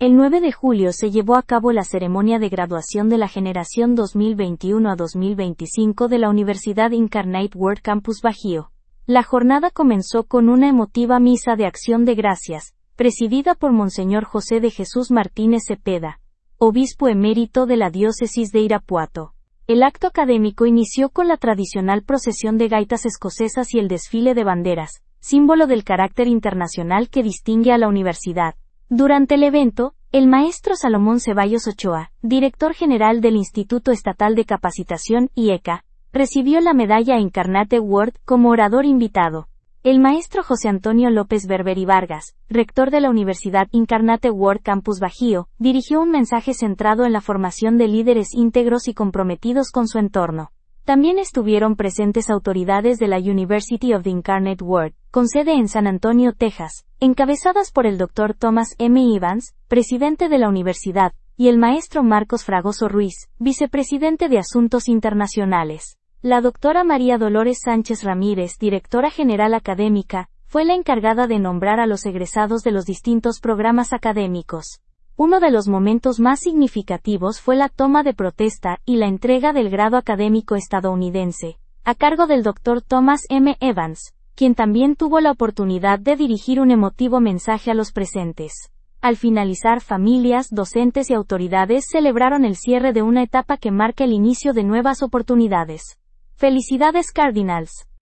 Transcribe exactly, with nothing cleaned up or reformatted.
El nueve de julio se llevó a cabo la ceremonia de graduación de la generación dos mil veintiuno a dos mil veinticinco de la Universidad Incarnate Word Campus Bajío. La jornada comenzó con una emotiva misa de acción de gracias, presidida por Monseñor José de Jesús Martínez Cepeda, obispo emérito de la diócesis de Irapuato. El acto académico inició con la tradicional procesión de gaitas escocesas y el desfile de banderas, símbolo del carácter internacional que distingue a la universidad. Durante el evento, el maestro Salomón Ceballos Ochoa, director general del Instituto Estatal de Capacitación, I E C A, recibió la medalla Incarnate Word como orador invitado. El maestro José Antonio López Berberi Vargas, rector de la Universidad Incarnate Word Campus Bajío, dirigió un mensaje centrado en la formación de líderes íntegros y comprometidos con su entorno. También estuvieron presentes autoridades de la University of the Incarnate Word, con sede en San Antonio, Texas, encabezadas por el doctor Thomas M. Evans, presidente de la universidad, y el maestro Marcos Fragoso Ruiz, vicepresidente de Asuntos Internacionales. La doctora María Dolores Sánchez Ramírez, directora general académica, fue la encargada de nombrar a los egresados de los distintos programas académicos. Uno de los momentos más significativos fue la toma de protesta y la entrega del grado académico estadounidense, a cargo del doctor Thomas M. Evans, quien también tuvo la oportunidad de dirigir un emotivo mensaje a los presentes. Al finalizar, familias, docentes y autoridades celebraron el cierre de una etapa que marca el inicio de nuevas oportunidades. ¡Felicidades, Cardinals!